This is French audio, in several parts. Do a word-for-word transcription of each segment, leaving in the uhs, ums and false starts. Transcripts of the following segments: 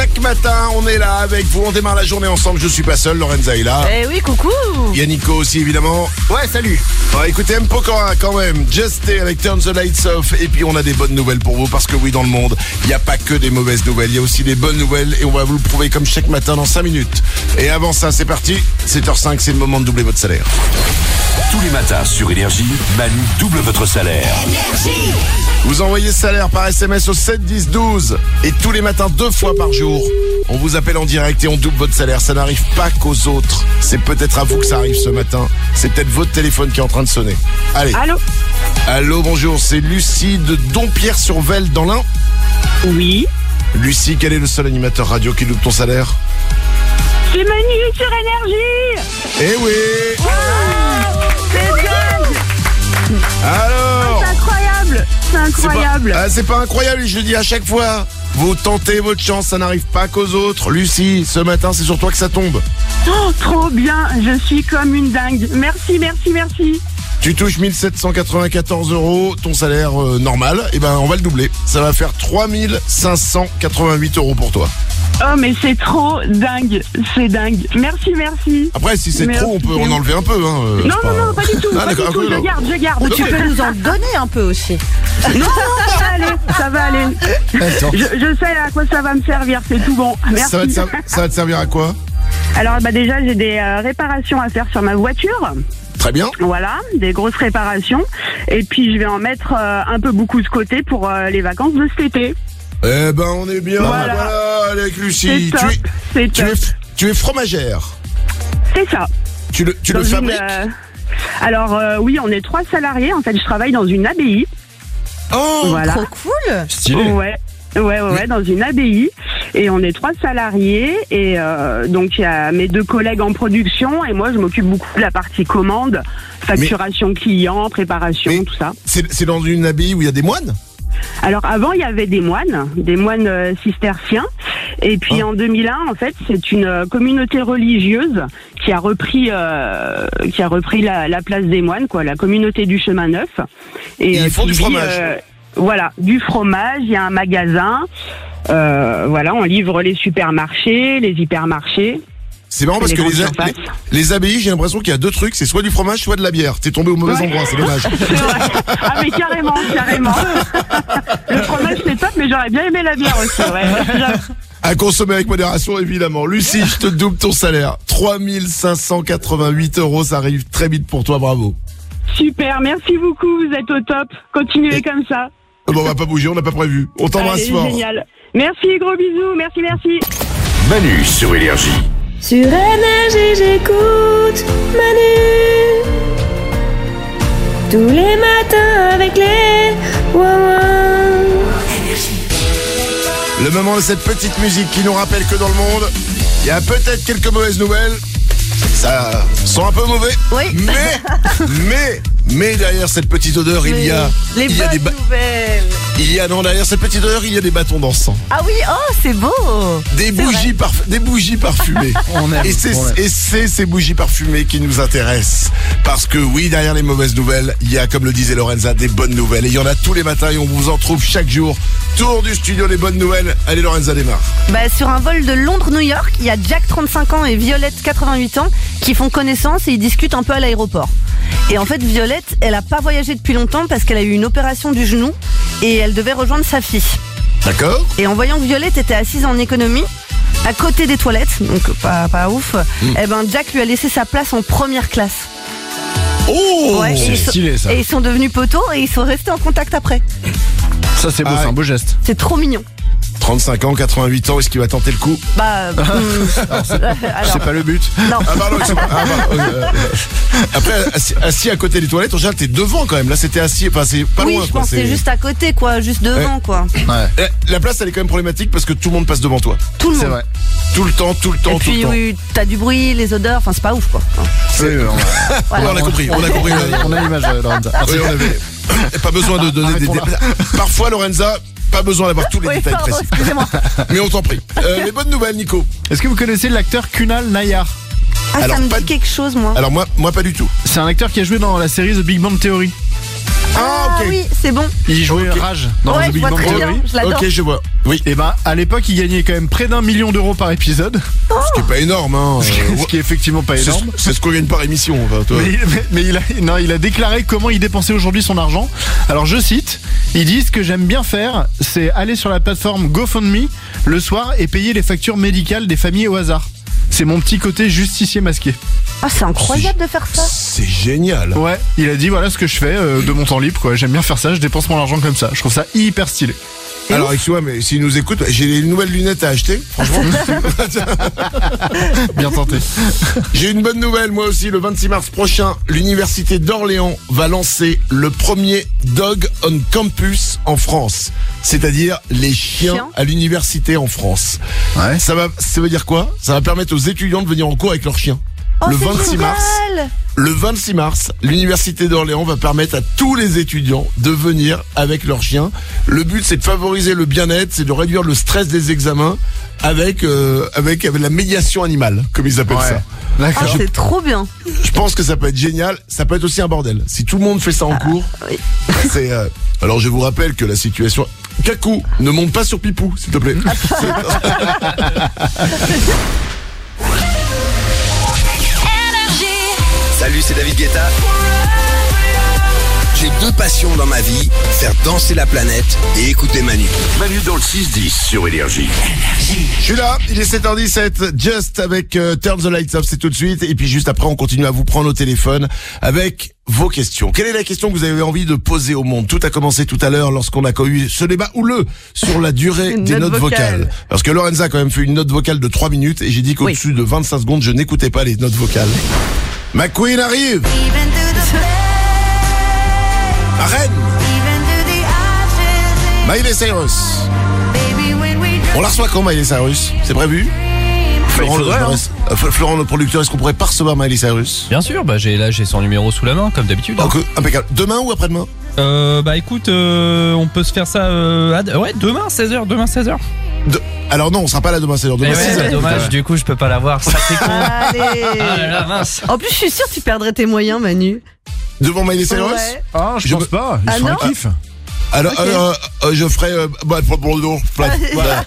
chaque matin, on est là avec vous. On démarre la journée ensemble. Je suis pas seul, Lorenza est là. Eh oui, coucou. Il y a Nico aussi, évidemment. Ouais, salut. Bon, écoutez, M P O Cora quand même. Just Stay avec Turn the Lights Off. Et puis on a des bonnes nouvelles pour vous. Parce que oui, dans le monde, il n'y a pas que des mauvaises nouvelles. Il y a aussi des bonnes nouvelles. Et on va vous le prouver comme chaque matin dans cinq minutes. Et avant ça, c'est parti. sept heures cinq, c'est le moment de doubler votre salaire. Tous les matins sur Énergie, Manu double votre salaire. Énergie. Vous envoyez salaire par S M S au sept dix douze. Et tous les matins, deux fois par jour, on vous appelle en direct et on double votre salaire. Ça n'arrive pas qu'aux autres. C'est peut-être à vous que ça arrive ce matin. C'est peut-être votre téléphone qui est en train de sonner. Allez. Allô. Allô, bonjour. C'est Lucie de Dompierre-sur-Vesle dans l'Ain. Oui. Lucie, quel est le seul animateur radio qui double ton salaire? C'est Manu sur Énergie. Eh oui. Wow, c'est dingue. Alors. C'est incroyable. C'est incroyable. C'est pas, ah, c'est pas incroyable, je le dis à chaque fois. Vous tentez votre chance, ça n'arrive pas qu'aux autres. Lucie, ce matin, c'est sur toi que ça tombe. Oh, trop bien. Je suis comme une dingue. Merci, merci, merci. Tu touches mille sept cent quatre-vingt-quatorze euros, ton salaire euh, normal, et ben on va le doubler. Ça va faire trois mille cinq cent quatre-vingt-huit euros pour toi. Oh, mais c'est trop dingue. C'est dingue. Merci, merci. Après, si c'est Merci. trop, on peut en enlever un peu. Hein, euh, Non, c'est non, non, pas du tout. Ah, Pas du d'accord, tout. ok, Je non. garde, je garde. Ou tu peux nous en donner un peu aussi. Non, non, ça va aller. Ça va aller. Attends. Je, je sais à quoi ça va me servir. C'est tout bon. Merci. Ça va, te ser- ça va te servir à quoi? Alors, bah déjà, j'ai des euh, réparations à faire sur ma voiture. Très bien. Voilà, des grosses réparations. Et puis, je vais en mettre euh, un peu beaucoup de côté pour euh, les vacances de cet été. Eh ben, on est bien. Voilà. Voilà, avec Lucie. C'est top. Tu es, C'est tu, top. es, tu es fromagère. C'est ça. Tu le, tu le Dans une, fabriques euh, Alors, euh, oui, on est trois salariés. En fait, je travaille dans une abbaye. Oh, Voilà. Trop cool. Stylé. Ouais. Ouais, ouais, ouais, dans une abbaye. Et on est trois salariés. Et euh, donc, il y a mes deux collègues en production. Et moi, je m'occupe beaucoup de la partie commande, facturation client, préparation, Mais- tout ça. c'est, c'est dans une abbaye où il y a des moines? Alors, avant, il y avait des moines, des moines euh, cisterciens. Et puis, Oh. en deux mille un, en fait, c'est une euh, communauté religieuse qui a repris, euh, qui a repris la, la place des moines, quoi, la communauté du chemin neuf. Et ils font qui du vit, fromage. euh, Voilà, du fromage, il y a un magasin. Euh, voilà, on livre les supermarchés, les hypermarchés. C'est marrant parce Les que les, grandes a- surfaces. les, les abbayes, j'ai l'impression qu'il y a deux trucs, c'est soit du fromage, soit de la bière. T'es tombé au mauvais Ouais. endroit, c'est dommage. C'est vrai. Ah mais carrément, carrément. Le fromage c'est top, mais j'aurais bien aimé la bière aussi. Ouais. À consommer avec modération, évidemment. Lucie, je te double ton salaire. trois mille cinq cent quatre-vingt-huit euros, ça arrive très vite pour toi, bravo. Super, merci beaucoup, vous êtes au top. Continuez Et- comme ça. Bon, on va pas bouger, on n'a pas prévu. On t'embrasse Allez, fort. génial. Merci, gros bisous, merci, merci. Manu sur Énergie. Sur Énergie, j'écoute Manu. Tous les matins avec les Wawa. Le moment de cette petite musique qui nous rappelle que dans le monde, il y a peut-être quelques mauvaises nouvelles. Ça sent un peu mauvais. Oui. Mais, mais, mais derrière cette petite odeur, il y a, Les il y a bonnes des ba- nouvelles. il y a, non, derrière cette petite odeur, il y a des bâtons d'encens. Ah oui, oh, c'est beau. Des C'est bougies, parf- des bougies parfumées. On aime, et c'est, on aime. et c'est ces bougies parfumées qui nous intéressent. Parce que oui, derrière les mauvaises nouvelles, il y a, comme le disait Lorenza, des bonnes nouvelles. Et il y en a tous les matins et on vous en trouve chaque jour. Tour du studio, les bonnes nouvelles. Allez, Lorenza démarre. Bah, sur un vol de Londres-New York, il y a Jack, trente-cinq ans, et Violette, quatre-vingt-huit ans, qui font connaissance et ils discutent un peu à l'aéroport. Et en fait, Violette, elle a pas voyagé depuis longtemps parce qu'elle a eu une opération du genou et elle devait rejoindre sa fille. D'accord? Et en voyant que Violette était assise en économie, à côté des toilettes, donc pas, pas ouf, eh ben Jack lui a laissé sa place en première classe. Oh! Ouais, et c'est ils sont- stylé, ça. Et ils sont devenus potos et ils sont restés en contact après. Ça, c'est beau, Ah, c'est un beau geste. C'est trop mignon. trente-cinq ans, quatre-vingt-huit ans, est-ce qu'il va tenter le coup? Bah, hum, alors, C'est pas le but. non. Ah pardon, excuse-moi. Ah, pardon, euh, euh, après, assis, assis à côté des toilettes, en général, t'es devant quand même. Là, c'était assis, enfin, c'est pas Oui, loin. je quoi. pense que c'est juste à côté, quoi, juste devant, quoi. Ouais, La, la place, elle est quand même problématique parce que tout le monde passe devant toi. Tout le c'est monde. vrai. Tout le temps, tout le temps, Et tout puis, le temps. oui, t'as du bruit, les odeurs, enfin, c'est pas ouf, quoi. Oui, oui, on a- Voilà. Ouais, on a compris, on a compris. on a- on a l'image, euh, Lorenza. Oui, on avait pas besoin de donner des Arrêtons là. détails. Parfois, Lorenza, pas besoin d'avoir tous les Oui, détails pardon, précis. excusez-moi. Mais on t'en prie. Euh, les bonnes nouvelles, Nico. Est-ce que vous connaissez l'acteur Kunal Nayyar? Ah, Alors, ça me pas dit de- quelque chose, moi. Alors moi, moi pas du tout. C'est un acteur qui a joué dans la série The Big Bang Theory. Ah, ok. oui, c'est bon. Il jouait Ok. Rage dans Ouais, The je Big vois Bang très bien. Theory. Je l'adore. Ok, je vois. Oui, Et ben, à l'époque, il gagnait quand même près d'un million d'euros par épisode. ce qui est pas énorme, hein. Ce qui Euh, est- ce qui est effectivement pas c'est- énorme. C'est ce qu'on gagne par émission, enfin, toi. Mais, mais- mais il, a, non, il a déclaré comment il dépensait aujourd'hui son argent. Alors je cite, il dit ce que j'aime bien faire, c'est aller sur la plateforme GoFundMe le soir et payer les factures médicales des familles au hasard. C'est mon petit côté justicier masqué. Ah, c'est incroyable de faire ça. C'est génial. Ouais, il a dit voilà ce que je fais euh, de mon temps libre quoi. J'aime bien faire ça, je dépense mon argent comme ça. Je trouve ça hyper stylé. Alors, excuse-moi, mais s'ils nous écoutent, j'ai les nouvelles lunettes à acheter. Franchement, Bien tenté. j'ai une bonne nouvelle, moi aussi. Le vingt-six mars prochain, l'université d'Orléans va lancer le premier Dog on Campus en France. C'est-à-dire les chiens Chiens à l'université en France. Ouais. Ça va, ça veut dire quoi? Ça va permettre aux étudiants de venir en cours avec leurs chiens. Oh, le c'est vingt-six mars. génial. Le vingt-six mars, l'université d'Orléans va permettre à tous les étudiants de venir avec leurs chiens. Le but, c'est de favoriser le bien-être, c'est de réduire le stress des examens avec euh, avec, avec la médiation animale, comme ils appellent ça. Ah, D'accord. c'est trop bien. Je pense que ça peut être génial. Ça peut être aussi un bordel. Si tout le monde fait ça en cours, oui. c'est. euh, Alors, je vous rappelle que la situation. Kakou, ne monte pas sur Pipou, s'il te plaît. Salut, c'est David Guetta. J'ai deux passions dans ma vie, faire danser la planète et écouter Manu. Manu dans le six dix sur Énergie. Je suis là, il est sept heures dix-sept, Just avec euh, Turn the Lights Off, c'est tout de suite. Et puis juste après, on continue à vous prendre au téléphone avec vos questions. Quelle est la question que vous avez envie de poser au monde? Tout a commencé tout à l'heure lorsqu'on a eu ce débat houleux sur la durée Une des note notes vocales. vocale. Parce que Lorenza a quand même fait une note vocale de trois minutes et j'ai dit qu'au-dessus de vingt-cinq secondes, je n'écoutais pas les notes vocales. Ma queen arrive! Ma reine! Miley Cyrus. On la reçoit quand, Miley Cyrus? C'est prévu? Florent, faudrait, le, hein. reste- euh, Florent, le producteur, est-ce qu'on pourrait pas recevoir Miley Cyrus? Bien sûr, bah j'ai là j'ai son numéro sous la main comme d'habitude. Donc, euh, impeccable. Demain ou après-demain? Euh, bah écoute, euh, on peut se faire ça euh, à- ouais, demain seize heures, demain seize heures. De- Alors non, on sera pas là demain, c'est l'heure. Eh Demain, ouais, six bah, heures. dommage, du coup je peux pas l'avoir, ça c'est con. Allez. Ah là là, mince. En plus, je suis sûre que tu perdrais tes moyens, Manu. Devant Miley Cyrus? Ouais. Ah, je, Je pense me- pas. Il Ah fera non un kiff. Alors, Ok. euh, euh, je ferai... Euh, bah, pour, pour le dos. Voilà.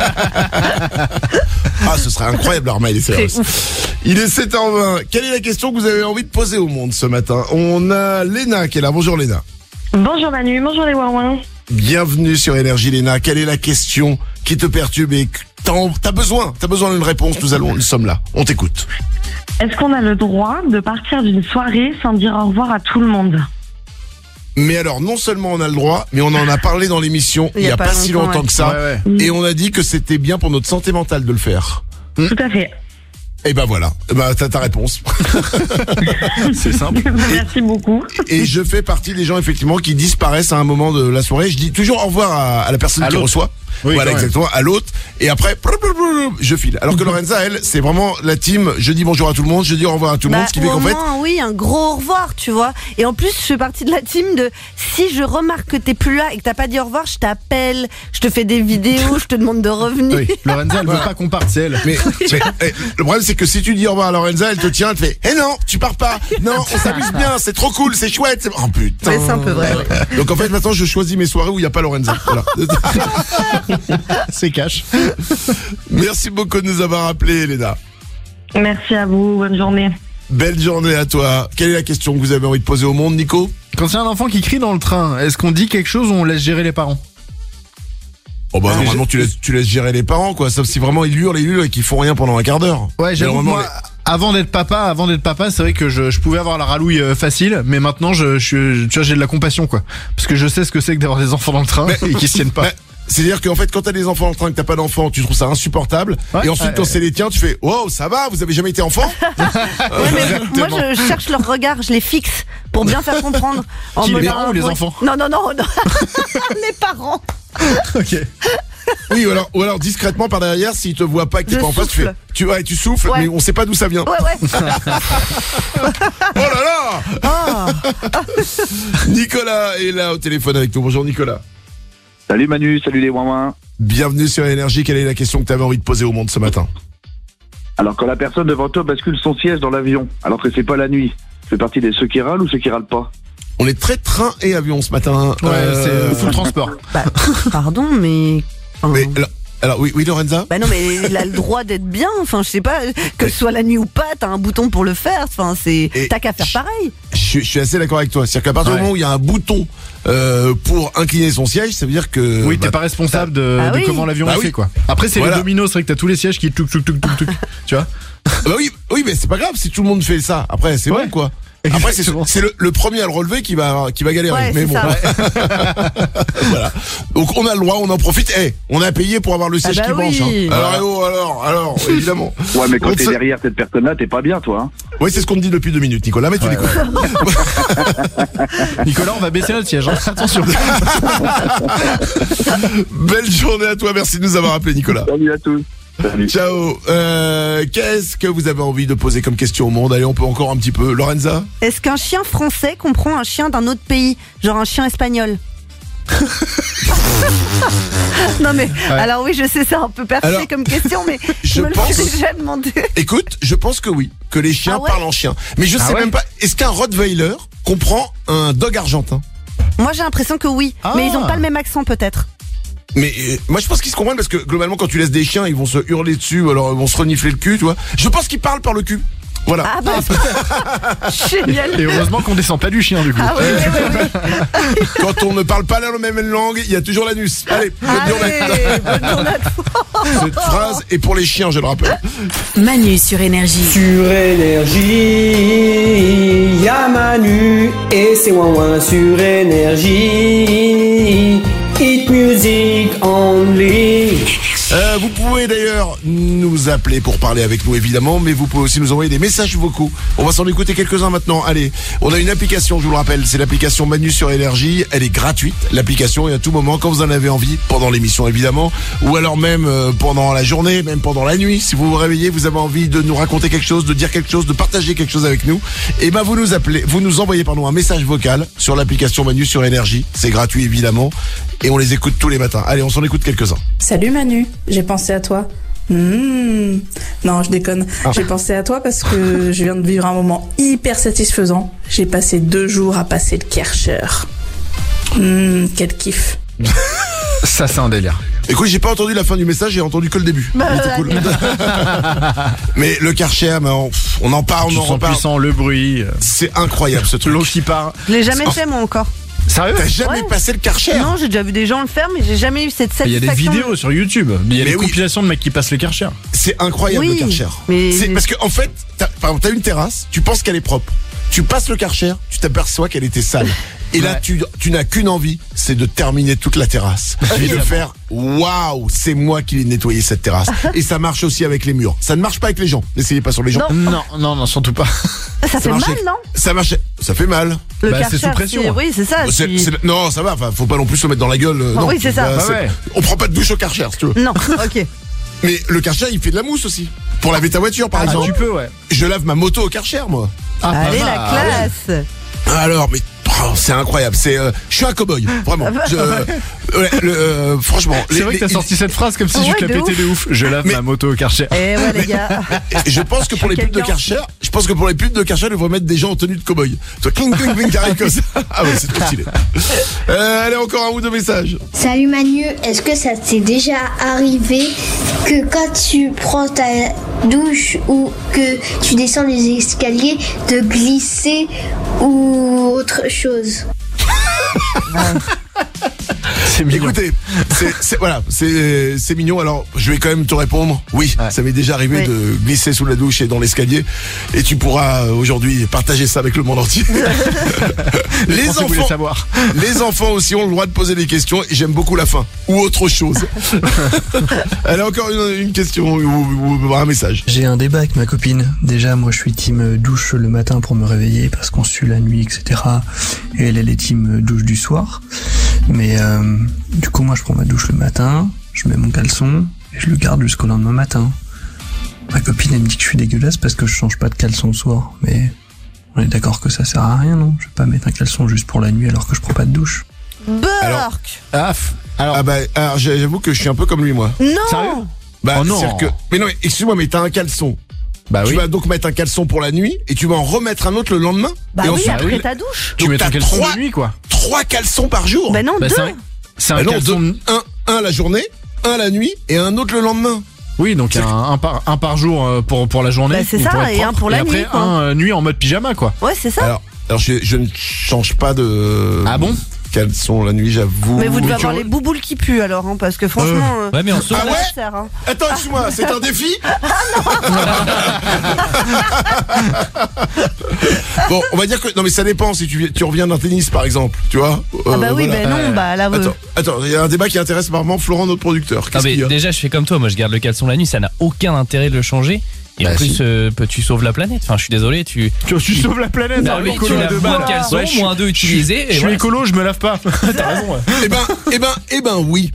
Ah, ce serait incroyable, alors, Miley Cyrus. C'est ouf. Il est sept heures vingt. Quelle est la question que vous avez envie de poser au monde ce matin? On a Léna qui est là. Bonjour Léna. Bonjour Manu, bonjour les Warwins. Bienvenue sur Énergie Léna. Quelle est la question qui te perturbe et que t'as en- t'as besoin, t'as besoin d'une réponse? Nous allons, nous sommes là. On t'écoute. Est-ce qu'on a le droit de partir d'une soirée sans dire au revoir à tout le monde? Mais alors, non seulement on a le droit, mais on en a parlé dans l'émission il y a pas, si longtemps, longtemps ouais. que ça. Ouais, ouais. Et on a dit que c'était bien pour notre santé mentale de le faire. Tout à fait. Et ben voilà, Eh ben, t'as ta réponse. C'est simple. Merci beaucoup. Et je fais partie des gens effectivement qui disparaissent à un moment de la soirée. Je dis toujours au revoir à, à la personne À qui l'autre. reçoit. Oui, voilà, quand même. exactement, à l'autre. Et après, je file. Alors que Lorenza, elle, c'est vraiment la team. Je dis bonjour à tout le monde, je dis au revoir à tout le Bah, monde, ce qui fait ou au qu'en fait, moins, oui, un gros au revoir, tu vois. Et en plus, je fais partie de la team de si je remarque que t'es plus là et que t'as pas dit au revoir, je t'appelle, je te fais des vidéos, je te demande de revenir. Oui. Lorenza, elle veut pas qu'on parte, c'est elle. mais, mais, eh, le problème c'est que si tu dis au revoir à Lorenza, elle te tient, elle te fait, eh non, tu pars pas. Non, on s'amuse bien, c'est trop cool, c'est chouette. c'est- Oh putain. Ouais, c'est un peu vrai, ouais. Donc en fait, maintenant, je choisis mes soirées où il n'y a pas Lorenza. Voilà. C'est cash. Merci beaucoup de nous avoir appelés, Léna. Merci à vous, bonne journée. Belle journée à toi. Quelle est la question que vous avez envie de poser au monde, Nico? Quand il y a un enfant qui crie dans le train, est-ce qu'on dit quelque chose ou on laisse gérer les parents? Oh bah Ah, normalement tu laisses, tu laisses gérer les parents quoi, sauf si vraiment ils hurlent et hurlent et qu'ils font rien pendant un quart d'heure. Ouais, Mais j'avoue que normalement, moi, avant d'être papa, avant d'être papa, c'est vrai que je, je pouvais avoir la ralouille euh, facile, mais maintenant, je, je, tu vois, j'ai de la compassion, quoi. Parce que je sais ce que c'est que d'avoir des enfants dans le train Mais- et qui se tiennent pas. mais- c'est-à-dire qu'en fait quand t'as des enfants en train que t'as pas d'enfants, tu trouves ça insupportable. Ouais, et ensuite ouais, quand ouais. c'est les tiens, tu fais wow ça va, vous avez jamais été enfant? Ouais, mais moi, je cherche leur regard, je les fixe pour bien faire comprendre. En Qui, les mode, parents ou les ouais. enfants? Non, non, non, non. Les parents. Ok. Oui ou alors, ou alors discrètement par derrière, s'ils te voient pas et que t'es Je pas en face, tu fais, souffle. tu, ouais, tu souffles, Ouais. mais on sait pas d'où ça vient. Ouais, ouais. Oh là là! Ah. Nicolas est là au téléphone avec nous. Bonjour Nicolas. Salut Manu, salut les Wouin. Bienvenue sur Énergie. Quelle est la question que t'avais envie de poser au monde ce matin? Alors quand la personne devant toi bascule son siège dans l'avion, alors que c'est pas la nuit, tu fais partie des ceux qui râlent ou ceux qui râlent pas? On est très train et avion ce matin. Ouais, Euh, c'est full transport. Bah, pardon, mais. enfin, Mais alors, alors, oui, oui, Lorenza. Bah non, mais il a le droit d'être bien. Enfin, je sais pas, que ce soit la nuit ou pas, t'as un bouton pour le faire. Enfin, c'est. Et- T'as qu'à faire pareil. Je, je suis assez d'accord avec toi. C'est-à-dire qu'à partir Ouais. du moment où il y a un bouton euh, pour incliner son siège, ça veut dire que. Oui, t'es bah, pas responsable de, Ah de oui. comment l'avion Bah est oui. fait, quoi. Après, c'est Voilà. les dominos, c'est vrai que t'as tous les sièges qui touc touc touc touc touc. Tu vois? Bah oui, oui, mais c'est pas grave si tout le monde fait ça. Après, c'est Ouais. bon, quoi. Après, c'est, Exactement. c'est le, le premier à le relever qui va, qui va galérer. Ouais, mais c'est bon. ça. Voilà. Donc, on a le droit, on en profite. Eh, on a payé pour avoir le siège Ah bah qui branche. oui. Hein. Alors, eh oh, alors, alors, évidemment. Ouais, mais On quand t'es se- derrière cette personne-là, t'es pas bien, toi. Hein. Oui, c'est ce qu'on te dit depuis deux minutes, Nicolas. Mais tu Ouais, l'écoutes. Nicolas, on va baisser notre siège, hein. Attention. Belle journée à toi. Merci de nous avoir appelé, Nicolas. Salut à tous. Salut. Ciao. Euh, qu'est-ce que vous avez envie de poser comme question au monde? Allez, on peut encore un petit peu. Lorenza? Est-ce qu'un chien français comprend un chien d'un autre pays, genre un chien espagnol? Non mais, alors oui, je sais, c'est un peu perché Alors, comme question, mais je, je me le pense- suis déjà demandé. Écoute, je pense que oui, que les chiens Ah ouais parlent en chien. Mais je Ah sais ouais même pas, est-ce qu'un Rottweiler comprend un dog argentin? Moi j'ai l'impression que oui, Ah. mais ils ont pas le même accent peut-être. Mais euh, moi je pense qu'ils se comprennent parce que globalement quand tu laisses des chiens, ils vont se hurler dessus, ou alors ils vont se renifler le cul, tu vois. Je pense qu'ils parlent par le cul. Voilà. Ah bah, génial. Et heureusement qu'on descend pas du chien, du coup. Ah oui, oui, oui, oui. Quand on ne parle pas la même langue, il y a toujours l'anus. Allez, bonne journée. Allez, bonne journée à toi. Cette phrase est pour les chiens, je le rappelle. Manu sur Énergie. Sur Énergie, y'a Manu et c'est ouin ouin sur Énergie. Hit music only. Euh, vous pouvez d'ailleurs nous appeler pour parler avec nous évidemment, mais vous pouvez aussi nous envoyer des messages vocaux. On va s'en écouter quelques-uns maintenant. Allez, on a une application, je vous le rappelle, c'est l'application Manu sur Énergie. Elle est gratuite, l'application, et à tout moment, quand vous en avez envie, pendant l'émission évidemment, ou alors même euh, pendant la journée, même pendant la nuit, si vous vous réveillez, vous avez envie de nous raconter quelque chose, de dire quelque chose, de partager quelque chose avec nous, et ben vous nous appelez, vous nous envoyez pardon un message vocal sur l'application Manu sur Énergie. C'est gratuit évidemment, et on les écoute tous les matins. Allez, on s'en écoute quelques-uns. Salut Manu, j'ai pensé à toi. Mmh. Non, je déconne. Ah. J'ai pensé à toi parce que je viens de vivre un moment hyper satisfaisant. J'ai passé deux jours à passer le Karcher. Mmh, quel kiff. Ça, c'est un délire. Écoute, j'ai pas entendu la fin du message, j'ai entendu que le début. Bah, Il était cool. Mais le Karcher, mais on, on en parle, Tu on en sens reparle. puissant, le bruit, euh, C'est incroyable ce truc. l'eau qui part. Je l'ai jamais Oh. fait moi encore. Sérieux? T'as jamais Ouais. passé le Karcher? Non, j'ai déjà vu des gens le faire, mais j'ai jamais eu cette Il y a satisfaction. des vidéos sur YouTube. Il y a Mais des oui. compilations de mecs qui passent le Karcher. C'est incroyable Oui, le Karcher. mais- C'est parce que en fait, t'as, par exemple, t'as une terrasse, tu penses qu'elle est propre. Tu passes le Karcher, tu t'aperçois qu'elle était sale. Et là, Ouais. tu, tu n'as qu'une envie, c'est de terminer toute la terrasse. Et de faire, waouh, c'est moi qui l'ai nettoyé cette terrasse. Et ça marche aussi avec les murs. Ça ne marche pas avec les gens. N'essayez pas sur les gens. Non. Non, non, non, surtout pas. Ça fait marche mal, avec- non? Ça marche, ça fait mal. Le Bah, c'est Karcher, sous pression. c'est- Oui, c'est ça. C'est- si- c'est- non, ça va, enfin, faut pas non plus se mettre dans la gueule. euh, Ah non. oui, c'est ça. Bah, Bah ouais. On prend pas de douche au Karcher, si tu veux. Non, ok. Mais le Karcher, il fait de la mousse aussi. Pour laver ta voiture, par Ah, exemple. tu peux, ouais. Je lave ma moto au Karcher, moi. Ah, pas Allez, la mal. classe. Alors, mais oh, c'est incroyable. C'est, euh, je suis un cow-boy, vraiment. Je- ouais, le, euh, franchement, C'est les- vrai que les- t'as sorti cette phrase comme si Ouais, je te la de pétais ouf. de ouf. Je lave Mais- ma moto au Karcher. Eh ouais, les gars. je pense que pour les pubs de Quelqu'un. Karcher, je pense que pour les pubs de Karcher, ils devraient mettre des gens en tenue de cow-boy. Tu vois, cling, cling, cling, qui arrivent comme ça. Ah ouais, c'est trop stylé. Euh, allez, encore un ou deux messages. Salut Manu, est-ce que ça t'est déjà arrivé que quand tu prends ta douche ou que tu descends les escaliers de glisser ou autre chose? C'est mignon. Écoutez, c'est, c'est- voilà, c'est, c'est mignon. Alors, je vais quand même te répondre. Oui, Ouais. ça m'est déjà arrivé Oui. de glisser sous la douche et dans l'escalier. Et tu pourras euh, aujourd'hui partager ça avec le monde entier. Les les Français voulaient enfants, savoir. les enfants aussi ont le droit de poser des questions. Et j'aime beaucoup la fin ou autre chose. Elle a encore une, une question ou, ou- ou un message. J'ai un débat avec ma copine. Déjà, moi, je suis team douche le matin pour me réveiller parce qu'on sue la nuit, et cetera. Et elle, elle est team douche du soir. Mais euh, du coup, moi, je prends ma douche le matin, je mets mon caleçon et je le garde jusqu'au lendemain matin. Ma copine, elle me dit que je suis dégueulasse parce que je change pas de caleçon le soir. Mais on est d'accord que ça sert à rien, non? Je vais pas mettre un caleçon juste pour la nuit alors que je prends pas de douche. Alors- Burk. Ah, f- alors, Ah bah, alors j'avoue que je suis un peu comme lui, moi. Non. sérieux? Bah, Oh non. c'est-à-dire que, mais non, mais excuse-moi, mais t'as un caleçon. Bah tu oui. vas donc mettre un caleçon pour la nuit et tu vas en remettre un autre le lendemain. Bah et oui, ensuite, après ta douche. Tu donc mets ton t'as caleçon trois, de nuit, quoi. trois caleçons par jour. Bah non, Bah, deux. c'est un, c'est un Bah non, caleçon. deux. un, un la journée, un la nuit et un autre le lendemain. Oui, donc un, un, par, un par jour euh, pour, pour la journée. Bah, c'est ou ça, pour être et un propre, pour la et après, nuit, quoi. un euh, nuit en mode pyjama, quoi. Ouais, c'est ça. Alors, alors je, je ne change pas de. Ah bon? Caleçon la nuit, j'avoue. Mais vous devez Oui, avoir tu- les bouboules qui puent alors, hein, parce que franchement. euh, Ouais, mais on sauve. Ah ouais ça sert, hein. Attends, excuse-moi, c'est un défi. Bon, on va dire que non, mais ça dépend si tu, tu reviens d'un tennis par exemple, tu vois. Ah bah Euh, oui, voilà. bah non, bah là. Attends, attends, il y a un débat qui intéresse apparemment Florent, notre producteur. Non, Qu'est-ce mais qu'il y a déjà, je fais comme toi. Moi, je garde le caleçon la nuit. Ça n'a aucun intérêt de le changer. Et Bah, en plus, si. euh, tu sauves la planète. Enfin, je suis désolé. Tu. Tu, tu sauves la planète, Bah hein, oui, écolo tu à laves deux moins balles. le caleçon, Ouais, je suis- moins deux utilisés. Je et suis voilà. écolo, je me lave pas. T'as raison, ouais. Eh ben, eh ben, eh ben, oui.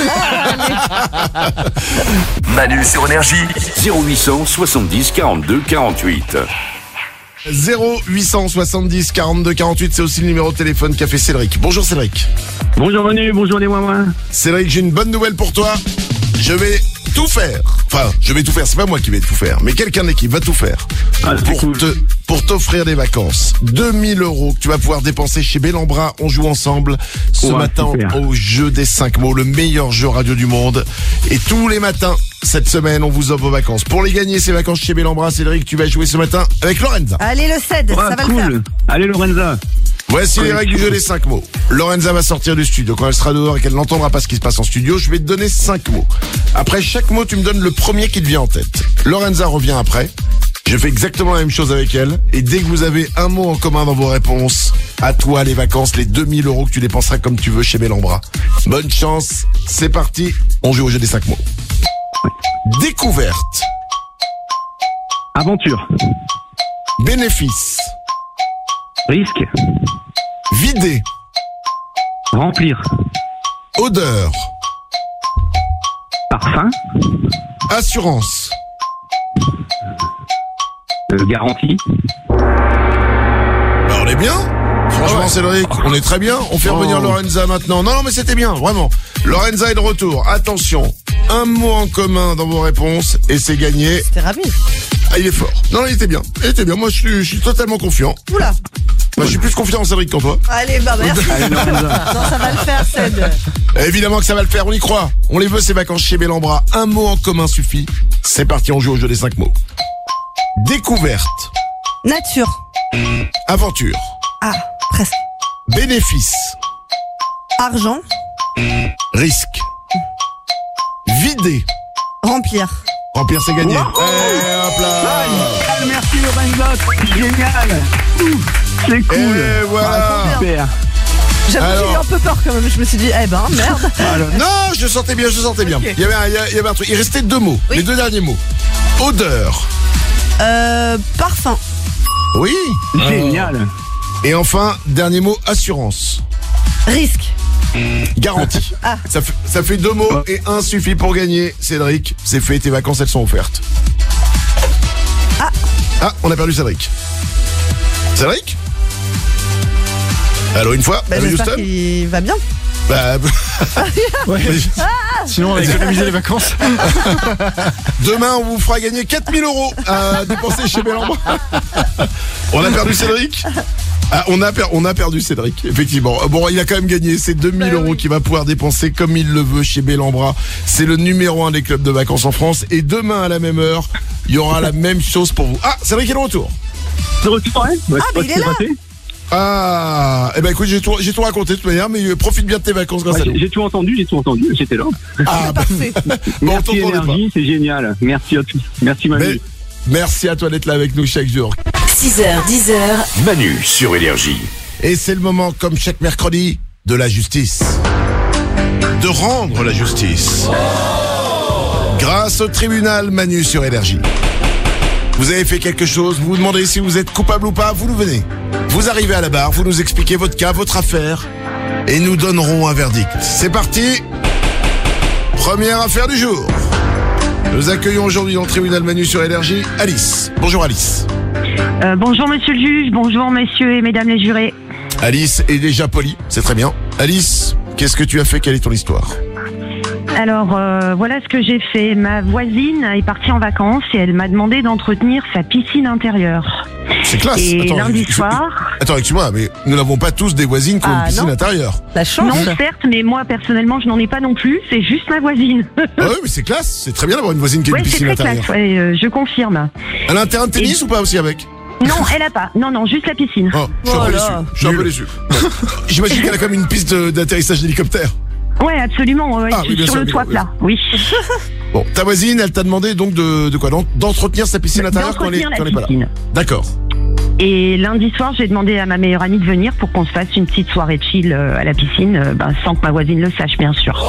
Manu sur Énergie, zéro huit cent soixante-dix quarante-deux quarante-huit. zéro huit cent soixante-dix quarante-deux quarante-huit, c'est aussi le numéro de téléphone qu'a fait Cédric. Bonjour Cédric. Bonjour Manu, bonjour les Wawa. Cédric, j'ai une bonne nouvelle pour toi. Je vais tout faire. Enfin, je vais tout faire, c'est pas moi qui vais tout faire, mais quelqu'un de l'équipe va tout faire. Ah, c'est pour cool. te pour t'offrir des vacances. deux mille euros que tu vas pouvoir dépenser chez Bellambra. On joue ensemble ce Ouais, matin super. au jeu des cinq mots, le meilleur jeu radio du monde. Et tous les matins, cette semaine, on vous offre vos vacances. Pour les gagner, ces vacances chez Bellambra, Cédric, tu vas jouer ce matin avec Lorenza. Allez, le C E D, Ouais, ça va le faire. cool. Allez Lorenza. Voici les Ouais, règles du jeu des cinq mots. Lorenza va sortir du studio. Quand elle sera dehors et qu'elle n'entendra pas ce qui se passe en studio, je vais te donner cinq mots. Après chaque mot, tu me donnes le premier qui te vient en tête. Lorenza revient après. Je fais exactement la même chose avec elle. Et dès que vous avez un mot en commun dans vos réponses, à toi les vacances, les deux mille euros que tu dépenseras comme tu veux chez Bellambra. Bonne chance, c'est parti. On joue au jeu des cinq mots. Découverte. Aventure. Bénéfice. Risque. Vider. Remplir. Odeur. Parfum. Assurance. Euh, garantie. Bah, on est bien. Franchement, Cédric, on est très bien. On fait revenir Oh. Lorenza maintenant. Non, non, mais c'était bien, vraiment. Lorenza est de retour. Attention, un mot en commun dans vos réponses et c'est gagné. C'était rapide. Ah, il est fort. Non, il était bien. Il était bien. Moi, je suis, je suis totalement confiant. Oula. Moi, je suis plus confiant en Cédric qu'en toi. Allez, bah merci. Allez Lorenza. Non, ça va le faire, C E D. Évidemment que ça va le faire, on y croit. On les veut, ces vacances chez Bellambra. Un mot en commun suffit. C'est parti, on joue au jeu des cinq mots. Découverte. Nature. Aventure. Ah, presque. Bénéfice. Argent. Risque. Vider. Remplir. Remplir, c'est gagné. Wow. Eh, hop là. Ah, merci Lorenza, c'est génial. Ouh, c'est cool. Et voilà. Ah, super. J'avoue que j'ai eu Alors. un peu peur quand même. Je me suis dit, eh ben, merde. Non, je sentais bien, je sentais bien. Ok. Il y avait un, il y a- il y avait un truc. Il restait deux mots. Oui. Les deux derniers mots. Odeur. Euh, parfum. Oui. Génial. Et enfin, dernier mot, assurance. Risque. Garantie. Ah. Ça, fait, ça fait deux mots et un suffit pour gagner. Cédric, c'est fait, tes vacances, elles sont offertes. Ah. Ah, on a perdu Cédric. Cédric? Allô, une fois? Bah, Allô, j'espère Houston? qu'il va bien. Bah, Ouais. Sinon, on a économisé les vacances. demain, on vous fera gagner quatre mille euros à dépenser chez Bellambra. On a perdu Cédric? Ah, on a, per- on a perdu Cédric, effectivement. Bon, il a quand même gagné ces deux mille Bah euros oui. qu'il va pouvoir dépenser comme il le veut chez Bellambra. C'est le numéro un des clubs de vacances en France. Et demain, à la même heure, il y aura la même chose pour vous. Ah, Cédric est de retour. De retour, hein Ouais, Ah, c'est mais il pas est ce qui là. s'est passé. Ah, eh ben écoute, j'ai tout, j'ai tout raconté de toute manière, mais euh, profite bien de tes vacances grâce Ouais, à nous. j'ai- J'ai tout entendu, j'ai tout entendu, j'étais là. Ah, bah, Parfait. bon, on Merci t'entendait pas. Énergie, c'est génial. Merci à tous. Merci Manu. Mais merci à toi d'être là avec nous chaque jour. six heures, dix heures. Manu sur Énergie. Et c'est le moment, comme chaque mercredi, de la justice. De rendre la justice. Grâce au tribunal Manu sur Énergie. Vous avez fait quelque chose, vous vous demandez si vous êtes coupable ou pas, vous nous venez. Vous arrivez à la barre, vous nous expliquez votre cas, votre affaire, et nous donnerons un verdict. C'est parti. Première affaire du jour. Nous accueillons aujourd'hui dans le tribunal Manu sur Énergie, Alice. Bonjour Alice. Euh, bonjour monsieur le juge, bonjour messieurs et mesdames les jurés. Alice est déjà polie, c'est très bien. Alice, qu'est-ce que tu as fait? Quelle est ton histoire? Alors, euh, voilà ce que j'ai fait. Ma voisine est partie en vacances et elle m'a demandé d'entretenir sa piscine intérieure. C'est classe. Et Attends, lundi je- je- soir... Attends, excuse-moi, mais nous n'avons pas tous des voisines qui ont Ah, une piscine non. intérieure. La chance. Non, certes, mais moi, personnellement, je n'en ai pas non plus. C'est juste ma voisine. Ah oui, mais c'est classe. C'est très bien d'avoir une voisine qui a Ouais, une c'est piscine très intérieure. classe. Ouais, euh, je confirme. Elle a un terrain de tennis Et- ou pas aussi avec? Non, elle a pas. Non, non, juste la piscine. Oh, je suis un peu déçu. Je suis un peu déçu. Bon. J'imagine qu'elle a quand même une piste de- d'atterrissage d'hélicoptère. Ouais, absolument. Ouais, Ah, oui, bien sur sûr, le bien toit sûr. plat. Oui. Bon, ta voisine, elle t'a demandé donc de, de quoi? d'en- D'entretenir sa piscine intérieure quand elle est, D'entretenir la quand elle est pas là. piscine. D'accord. Et lundi soir, j'ai demandé à ma meilleure amie de venir pour qu'on se fasse une petite soirée chill euh, à la piscine, euh, ben, sans que ma voisine le sache, bien sûr.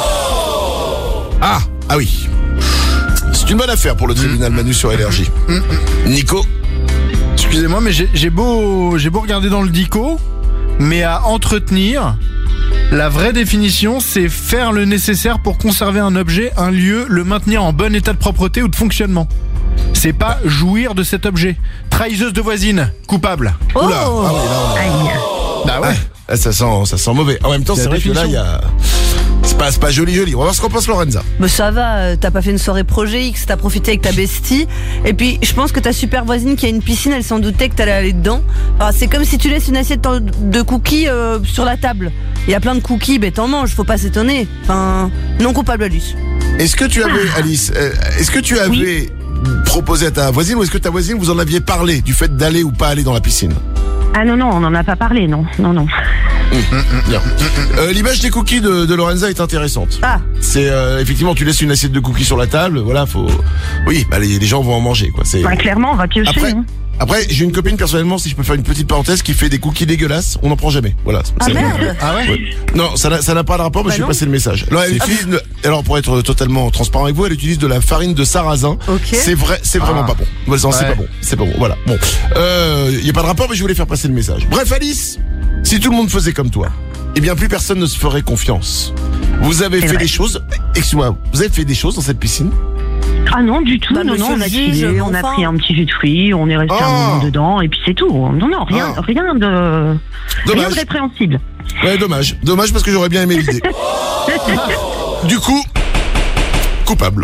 Ah, ah oui. C'est une bonne affaire pour le tribunal Manu sur Énergie. Nico. Excusez-moi, mais j'ai j'ai beau, j'ai beau regarder dans le dico, mais à entretenir, la vraie définition, c'est faire le nécessaire pour conserver un objet, un lieu, le maintenir en bon état de propreté ou de fonctionnement. C'est pas jouir de cet objet. Trahisseuse de voisine, coupable. Oh. Oula. Ah oui, là, on est- Bah ouais. Ah, ça sent, ça sent mauvais. En même temps, C'est c'est la vrai que là, il y a. C'est pas, c'est pas joli, joli. On va voir ce qu'en pense Lorenza. Mais ça va, euh, t'as pas fait une soirée Projet X, t'as profité avec ta bestie. Et puis, je pense que ta super voisine qui a une piscine, elle s'en doutait que t'allais aller dedans. Alors, c'est comme si tu laisses une assiette de cookies euh, sur la table. Il y a plein de cookies, ben t'en manges, faut pas s'étonner. Enfin, non coupable Alice. Est-ce que tu avais, Alice, euh, est-ce que tu avais proposé à ta voisine ou est-ce que ta voisine vous en aviez parlé du fait d'aller ou pas aller dans la piscine? Ah non, non, on n'en a pas parlé, non. Non, non. Bien. Euh, L'image des cookies de, de Lorenza est intéressante. Ah. C'est euh, effectivement, tu laisses une assiette de cookies sur la table, voilà, faut. Oui, bah, les, les gens vont en manger, quoi. C'est. Bah, clairement, on va piocher. Après, hein. après j'ai une copine personnellement, si je peux faire une petite parenthèse, qui fait des cookies dégueulasses. On n'en prend jamais. Voilà. Ah C'est- merde. Ah ouais. Ouais. Non, ça n'a ça n'a pas de rapport, mais Bah je vais non. passer le message. Alors, elle utilise, une- alors pour être totalement transparent avec vous, elle utilise de la farine de sarrasin. Ok. C'est vrai, c'est vraiment Ah. pas bon. Voilà, c'est Ouais. pas bon. C'est pas bon. Voilà. Bon, euh, y a pas de rapport, mais je voulais faire passer le message. Bref, Alice, si tout le monde faisait comme toi, eh bien plus personne ne se ferait confiance. Vous avez C'est fait vrai. des choses. Excuse-moi, vous avez fait des choses dans cette piscine? Ah non, du tout. Bah, non, monsieur non, on le a juge, chillé, on a enfin. pris un petit jus de fruits, on est resté Oh. un moment dedans, et puis c'est tout. Non, non, rien, Ah. rien de, rien Dommage. de répréhensible. Ouais, dommage. Dommage parce que j'aurais bien aimé l'idée. Du coup, coupable.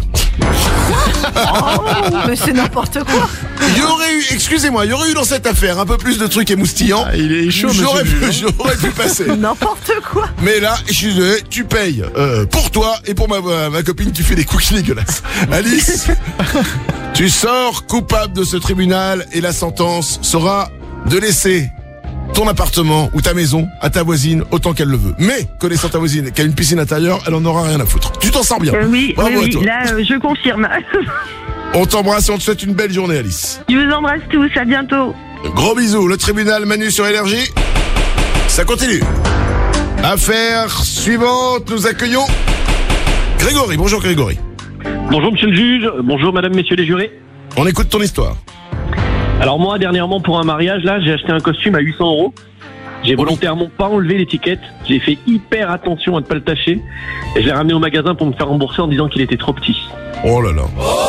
Oh, mais c'est n'importe quoi. Il y aurait eu, excusez-moi, il y aurait eu dans cette affaire un peu plus de trucs émoustillants. Ah, il est chaud, J'aurais monsieur le pu, juge, j'aurais pu passer. N'importe quoi. Mais là, je suis désolé, tu payes euh, pour toi et pour ma, ma, ma copine qui fait des cookies dégueulasses. Alice, tu sors coupable de ce tribunal et la sentence sera de laisser ton appartement ou ta maison à ta voisine autant qu'elle le veut. Mais, connaissant ta voisine qui a une piscine intérieure, elle en aura rien à foutre. Tu t'en sors bien. Euh, oui, Bravo oui, à toi. oui, là, euh, je confirme. On t'embrasse et on te souhaite une belle journée, Alice. Je vous embrasse tous, à bientôt. Gros bisous, le tribunal Manu sur Énergie. Ça continue. Affaire suivante, nous accueillons Grégory. Bonjour Grégory. Bonjour monsieur le juge, bonjour madame, messieurs les jurés. On écoute ton histoire. Alors moi, dernièrement pour un mariage, là, j'ai acheté un costume à huit cents euros. J'ai volontairement pas enlevé l'étiquette. J'ai fait hyper attention à ne pas le tâcher. Et je l'ai ramené au magasin pour me faire rembourser en disant qu'il était trop petit. Oh là là.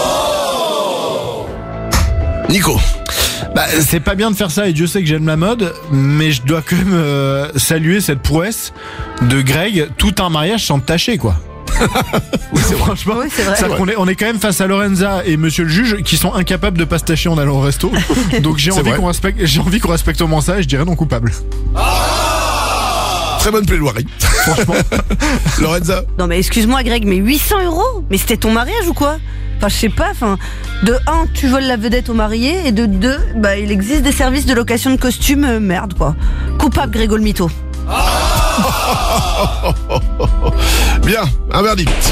Nico. Bah, c'est pas bien de faire ça et Dieu sait que j'aime la mode, mais je dois quand même euh, saluer cette prouesse de Greg, tout un mariage sans tâcher quoi. Oui, c'est vrai. Franchement, Oui, c'est vrai. ça, on, est, on est quand même face à Lorenza et monsieur le juge qui sont incapables de pas se tâcher en allant au resto. Donc j'ai C'est envie vrai. qu'on respecte, j'ai envie qu'on respecte au moins ça et je dirais non coupable. Très bonne plaidoirie. Franchement. Lorenza. Non mais excuse-moi Greg, mais huit cents euros? Mais c'était ton mariage ou quoi? Enfin je sais pas, enfin de un tu voles la vedette au marié et de deux bah il existe des services de location de costumes, euh, merde quoi. Coupable Grégo le mytho. Bien, un verdict.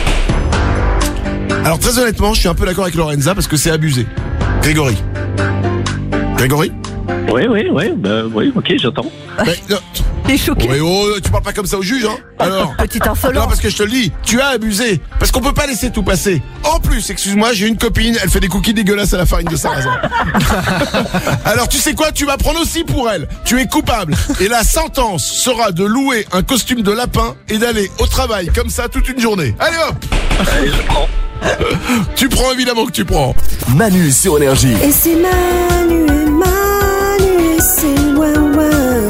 Alors très honnêtement, je suis un peu d'accord avec Lorenza parce que c'est abusé. Grégory. Grégory. Oui, oui, oui, bah oui, ok, j'attends. Mais, non. T'es choqué. Ouais, oh, tu parles pas comme ça au juge, hein. Alors. Petite insolence. Non, parce que je te le dis, tu as abusé. Parce qu'on peut pas laisser tout passer. En plus, excuse-moi, j'ai une copine, elle fait des cookies dégueulasses à la farine de sarrasin. Alors, tu sais quoi, tu vas prendre aussi pour elle. Tu es coupable. Et la sentence sera de louer un costume de lapin et d'aller au travail comme ça toute une journée. Allez hop. Allez, je prends. Tu prends évidemment que tu prends. Manu sur Énergie. Et c'est Manu et Manu et c'est ouin ouin.